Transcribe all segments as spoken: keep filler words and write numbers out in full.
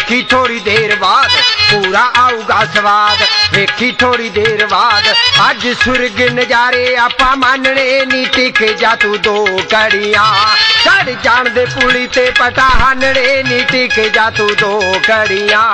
वेखी थोड़ी देर बाद पूरा आऊगा स्वाद। वेखी थोड़ी देर बाद अज सुर्ग नजारे आपा मानने नी टिक जा तू दो घड़ियां। चढ़ जान दे पुली ते पटा हानने नी टिक जा तू दो घड़ियां।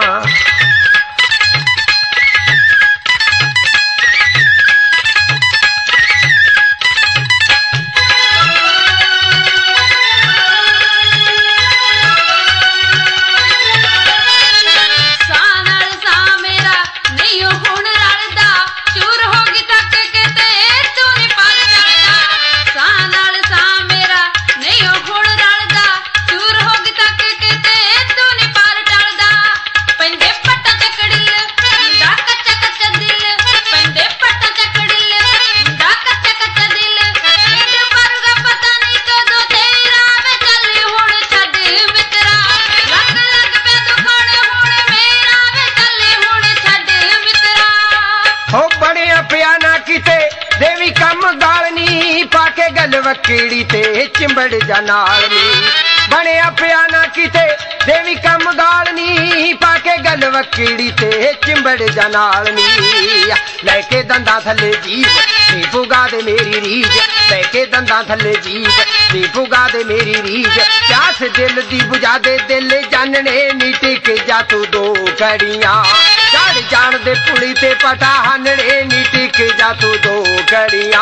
देवी कम गालनी पाके गल वकीड़ी ते चिंबड़ जा नाल नी। बनिया पिया ना किते देवी कम गालनी पाके गल वकीड़ी ते चिंबड़ जा नाल नी। लैके दंदा थले जीव नी पुगा दे मेरी रीज। लैके दंदा थले जीव नी पुगा दे मेरी रीज। प्यास दिल दी बुझा दे दिल जानने नी टिक जा तू दो घड़ियां। चढ़ जान दे पुली ते पटा हानने नी टिक जा तू दो घड़ियां।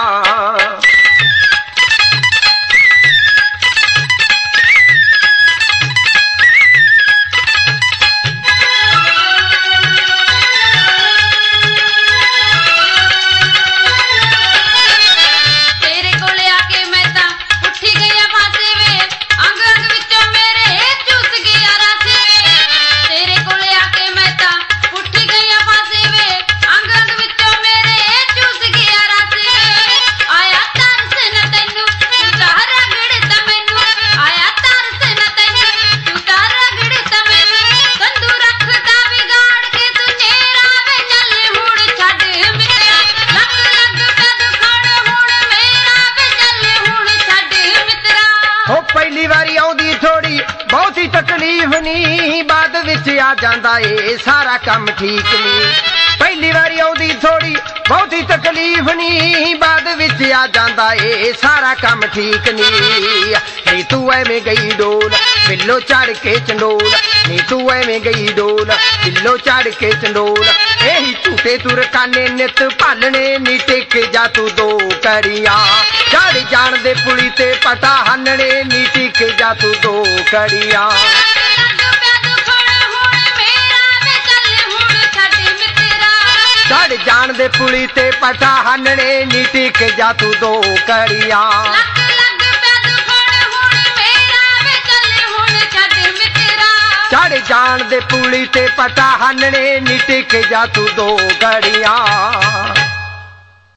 पहली बारी आउंदी थोड़ी बहुती तकलीफ नी बाद विच आ जांदा ए सारा काम ठीक नी। पहली बारी आउंदी थोड़ी बहुती तकलीफ नी बाद विच आ जांदा ए सारा काम ठीक नी। नी तू एवें गई डोल बिल्लो चढ़ के चंडोल। नी तू एवें गई डोल बिल्लो चढ़ के चंडोल। एही झूठे तुर काने नित भालने नी टिक जा तू दो घड़ियां। चढ़ जान दे पुली ते पटा हानने नी टिक जा तू दो घड़ियां। चढ़ जान दे पुली ते पटा हानने नी टिक जा तू दो घड़ियां। चढ़ जान दे पुली ते पटा हानने नी टिक जा तू दो घड़ियां।